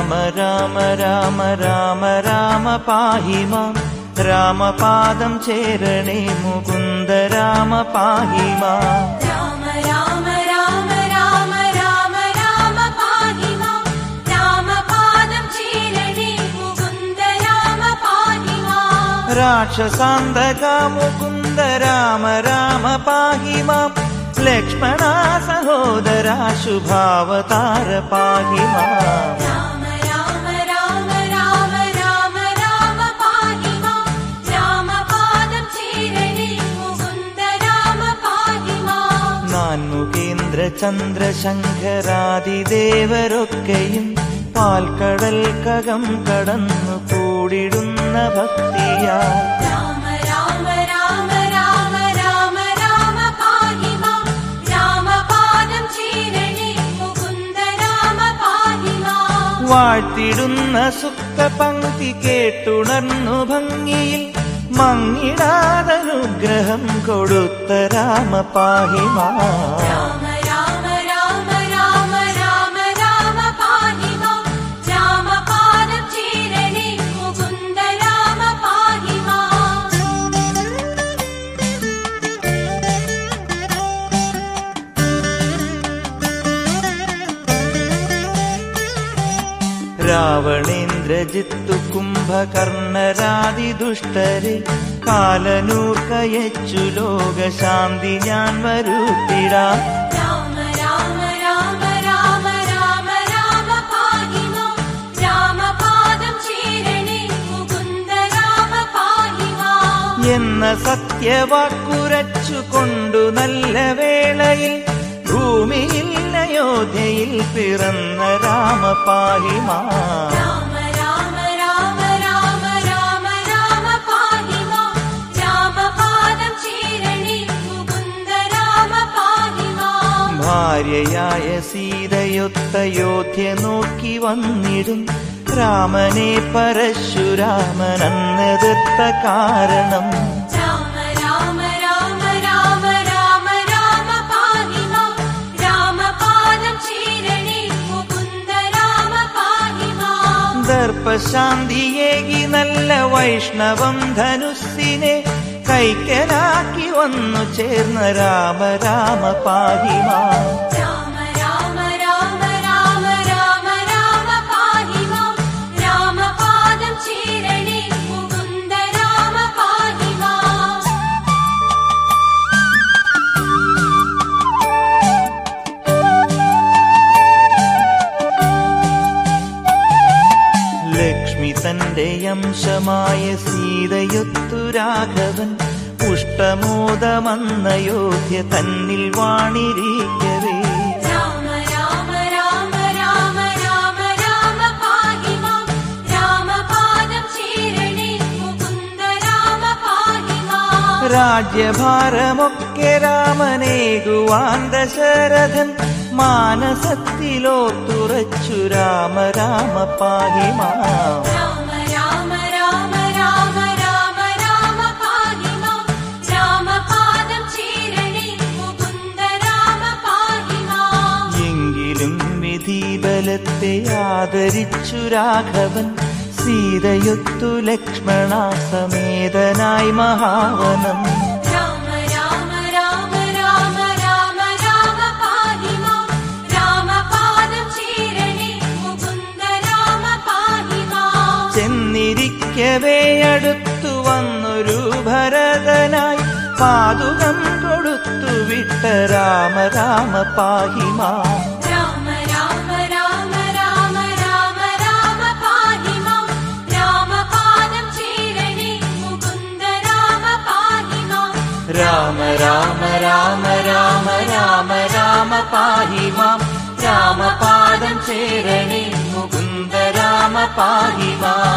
രാമ രാമ രാമ രാമ രാമ പാഹി മാം രാമപാദം ചേരണേ മുകുന്ദ രാമ പാഹി മാം രാമ രാമ രാമ രാമ രാമ രാമ പാഹി മാം രാമപാദം ചേരണേ മുകുന്ദ രാമ പാഹി മാം രാക്ഷസാന്തക മുകുന്ദ രാമ രാമ പാഹി മാം ലക്ഷ്മണ സഹോദര ശുഭാവതാര പാഹി മാം രാമ രാമ രാമ രാമ രാമ രാമ പാഹി മാം രാമപാദം ചേരണേ മുകുന്ദ രാമ പാഹി മാം നാൻമുഖേന്ദ്ര ചന്ദ്രശങ്കരാദിദേവരൊക്കെയും പാൽക്കടൽക്കകം കടന്നു കൂടിടുന്ന ഭക്തിയാ രാമ രാമ രാമ രാമ രാമ രാമ പാഹി മാം രാമപാദം ചേരണേ മുകുന്ദ രാമ പാഹി മാം വാഴ്ത്തിടുന്ന സുക്തപംക്തി കേട്ടുണർന്നു ഭംഗിയിൽ മങ്ങിടാതനുഗ്രഹം കൊടുത്ത രാമ പാഹി മാം രാമ രാമ രാമ രാമ രാമ രാമ പാഹി മാം രാമപാദം ചേരണേ മുകുന്ദ രാമ പാഹി മാം രാവണേന്ദ്രജിത്തു കുംഭകർണരാദി ദുഷ്ടരെ കാലനൂർക്കയച്ചു ലോകശാന്തി ഞാൻ വരുത്തിടാം രാമ രാമ രാമ രാമ രാമ രാമ പാഹി മാം രാമപാദം ചേരണേ മുകുന്ദ രാമ പാഹി മാം എന്ന സത്യവാക്കുരച്ചു കൊണ്ടു നല്ല വേളയിൽ ഭൂമിയിൽ അയോധ്യയിൽ പിറന്ന രാമ പാഹി മാം രാമ രാമ രാമ രാമ രാമ രാമ പാഹി മാം രാമപാദം ചേരണേ മുകുന്ദ രാമ പാഹി മാം ഭാര്യയായ സീതയൊത്ത അയോധ്യ നോക്കി വന്നിടും രാമനെ പരശുരാമനെതിർത്ത കാരണം രാമ രാമ രാമ രാമ രാമ രാമ പാഹി മാം രാമപാദം ചേരണേ മുകുന്ദ രാമ പാഹി മാം ദർപ്പശാന്തിയേകി നല്ല വൈഷ്ണവം ധനുസ്സിനെ കൈക്കലാക്കി വന്നു ചേർന്ന രാമ രാമ പാഹി മാം രാമ രാമ രാമ രാമ രാമ രാമ പാഹി മാം രാമപാദം ചേരണേ മുകുന്ദ രാമ പാഹി മാം ലക്ഷ്മി തന്റെ അംശമായ സീതയൊത്തു രാഘവൻ പുഷ്ടമോദമന്നയോധ്യ തന്നിൽ വാണിരിക്കവേ രാമ രാമ രാമ രാമ രാമ രാമ പാഹി മാം രാമപാദം ചേരണേ മുകുന്ദ രാമ പാഹി മാം രാജ്യഭാരമൊക്കെ രാമനേകുവാൻ ദശരഥൻ മാനസത്തിലോർത്തുറച്ചു രാമ രാമ പാഹി മാം രാമ രാമ രാമ രാമ രാമ രാമ പാഹി മാം രാമപാദം ചേരണേ മുകുന്ദ രാമ പാഹി മാം എങ്കിലും വിധിബലത്തെ ആദരിച്ചു രാഘവൻ സീതയൊത്തു ലക്ഷ്മണ സമേതനായി മഹാവനം രാമ രാമ രാമ രാമ രാമ രാമ പാഹി മാം രാമപാദം ചേരണേ മുകുന്ദ രാമ പാഹി മാം ചെന്നിരിക്കവേ അടുത്തു വന്നൊരു ഭരതനായി പാതുകം കൊടുത്തു വിട്ട രാമ രാമ പാഹി മാം രാമ രാമ രാമ രാമ രാമ രാമ പാഹി മാം രാമപാദം ചേരണേ മുകുന്ദ രാമ പാഹി മാം രാമ രാമ രാമ രാമ രാമ രാമ പാഹി മാം രാമപാദം ചേരണേ മുകുന്ദ രാമ പാഹി മാം